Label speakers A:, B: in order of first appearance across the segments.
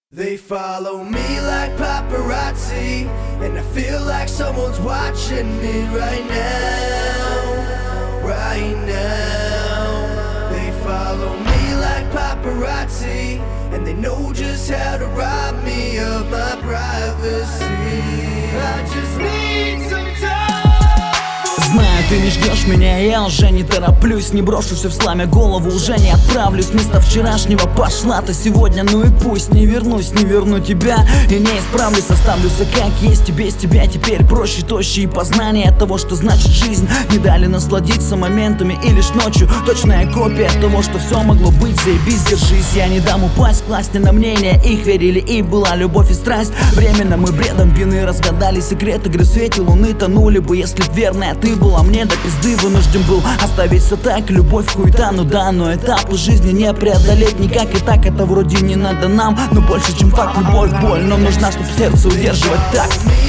A: They follow me like paparazzi, and I feel like someone's watching me right now, right now. They follow me like paparazzi, and they know just how to rob me of my privacy. I just need some time.
B: Знаю, ты не ждешь меня, я уже не тороплюсь. Не брошусь в сламе голову, уже не отправлюсь. Вместо вчерашнего пошла ты сегодня, ну и пусть. Не вернусь, не верну тебя и не исправлюсь. Оставлюсь как есть, и без тебя теперь проще, тощие познания того, что значит жизнь. Не дали насладиться моментами и лишь ночью точная копия того, что все могло быть. Заебись, держись, я не дам упасть. Класть не на мнение, их верили, и была любовь и страсть. Временно мы бредом вины разгадали секрет игры в свете луны. Тонули бы, если б верная ты была мне до пизды. Вынужден был оставить все так, любовь хуета, ну да. Но этапы жизни не преодолеть никак. И так это вроде не надо нам, но больше чем факт, любовь, боль. Но нужна, чтоб сердце удерживать так.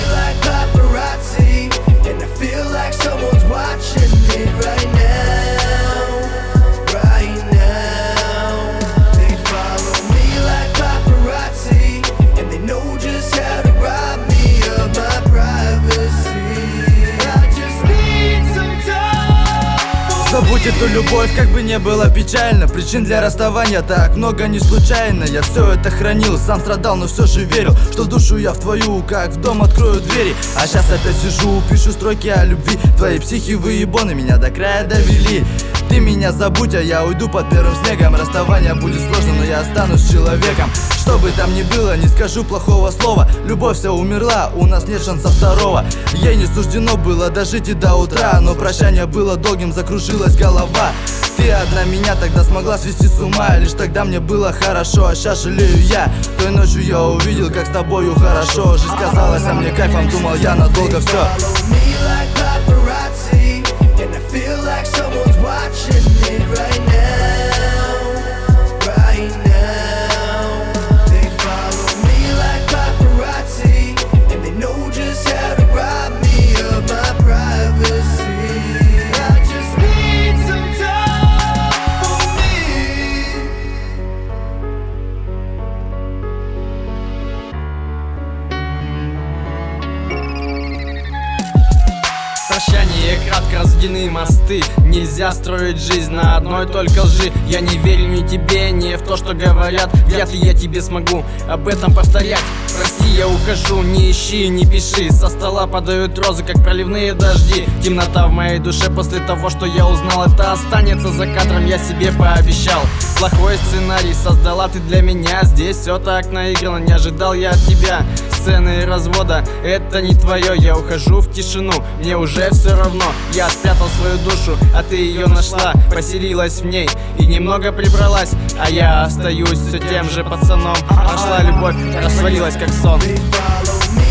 C: Забудь эту любовь, как бы не было печально. Причин для расставания так много не случайно. Я все это хранил, сам страдал, но все же верил, что в душу я в твою, как в дом открою двери. А сейчас опять сижу, пишу строки о любви. Твои психи выебоны меня до края довели. Ты меня забудь, а я уйду под первым снегом. Расставание будет сложно, но я останусь человеком. Что бы там ни было, не скажу плохого слова. Любовь вся умерла, у нас нет шанса второго. Ей не суждено было дожить и до утра, но прощание было долгим, закружилась голова. Ты одна меня тогда смогла свести с ума, лишь тогда мне было хорошо, а сейчас жалею я. Той ночью я увидел, как с тобою хорошо. Жизнь казалась, а мне кайфом, думал я надолго все.
D: Прощание кратко, разведены мосты. Нельзя строить жизнь на одной только лжи. Я не верю ни тебе, ни в то, что говорят. Вряд ли я тебе смогу об этом повторять. Прости, я ухожу, не ищи, не пиши. Со стола падают розы, как проливные дожди. Темнота в моей душе после того, что я узнал. Это останется за кадром, я себе пообещал. Плохой сценарий создала ты для меня. Здесь все так наиграно, не ожидал я от тебя сцены развода, это не твое. Я ухожу в тишину, мне уже все равно. Я спрятал свою душу, а ты ее нашла. Поселилась в ней и немного прибралась, а я остаюсь все тем же пацаном. Прошла любовь, растворилась как сон.